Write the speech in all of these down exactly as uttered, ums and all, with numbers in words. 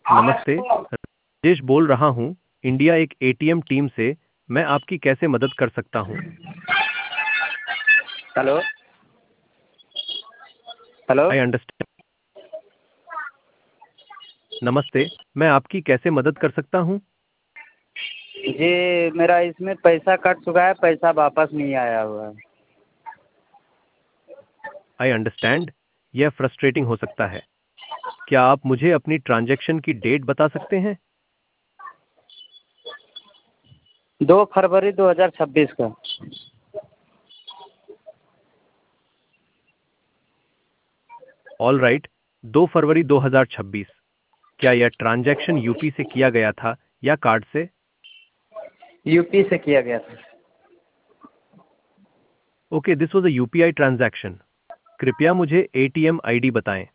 नमस्ते, राजेश बोल रहा हूँ, इंडिया एक एटीएम टीम से। मैं आपकी कैसे मदद कर सकता हूँ? Hello hello I understand. नमस्ते, मैं आपकी कैसे मदद कर सकता हूँ? जी, मेरा इसमें पैसा कट चुका है, पैसा वापस नहीं आया हुआ है। आई अंडरस्टैंड, यह फ्रस्ट्रेटिंग हो सकता है। क्या आप मुझे अपनी ट्रांजैक्शन की डेट बता सकते हैं? दो फरवरी दो हज़ार छब्बीस का। ऑल राइट, दो फरवरी दो हज़ार छब्बीस। क्या यह ट्रांजैक्शन यूपी से किया गया था या कार्ड से? यूपी से किया गया था। Okay, this was a UPI transaction. कृपया मुझे एटीएम आईडी बताएं।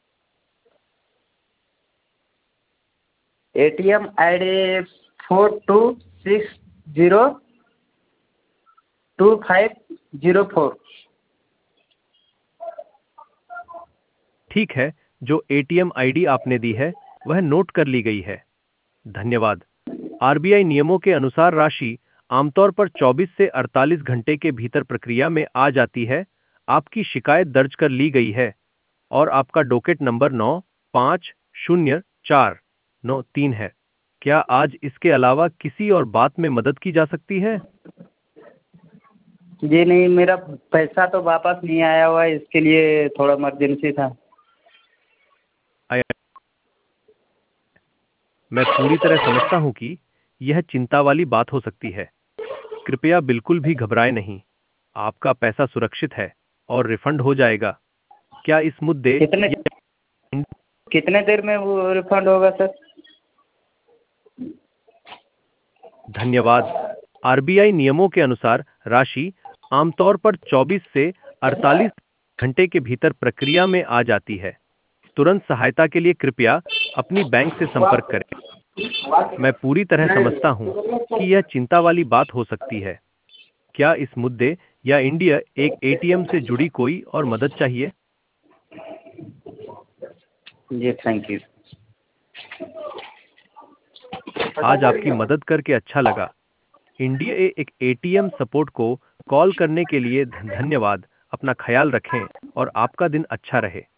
ATM ID four two six zero two five zero four. ठीक है, जो एटीएम आईडी आपने दी है वह नोट कर ली गई है। धन्यवाद। आरबीआई नियमों के अनुसार राशि आमतौर पर चौबीस से अड़तालीस घंटे के भीतर प्रक्रिया में आ जाती है। आपकी शिकायत दर्ज कर ली गई है और आपका डोकेट नंबर नौ पाँच शून्य चार नौ तीन है। क्या आज इसके अलावा किसी और बात में मदद की जा सकती है? जी नहीं, मेरा पैसा तो वापस नहीं आया हुआ है, इसके लिए थोड़ा इमरजेंसी था। आया- मैं पूरी तरह समझता हूं कि यह चिंता वाली बात हो सकती है। कृपया बिल्कुल भी घबराएं नहीं। आपका पैसा सुरक्षित है और रिफंड हो जाएगा। क्या इस मुद्दे कितने या कितने देर में वो रिफंड होगा सर? धन्यवाद। आरबीआई नियमों के अनुसार राशि आमतौर पर चौबीस से अड़तालीस घंटे के भीतर प्रक्रिया में आ जाती है। तुरंत सहायता के लिए कृपया अपनी बैंक से संपर्क करें। मैं पूरी तरह समझता हूं कि यह चिंता वाली बात हो सकती है। क्या इस मुद्दे या इंडिया एक एटीएम से जुड़ी कोई और मदद चाहिए? जी थैंक यू। आज आपकी मदद करके अच्छा लगा। इंडिया ए एक एटीएम सपोर्ट को कॉल करने के लिए ध- धन्यवाद। अपना ख्याल रखें और आपका दिन अच्छा रहे।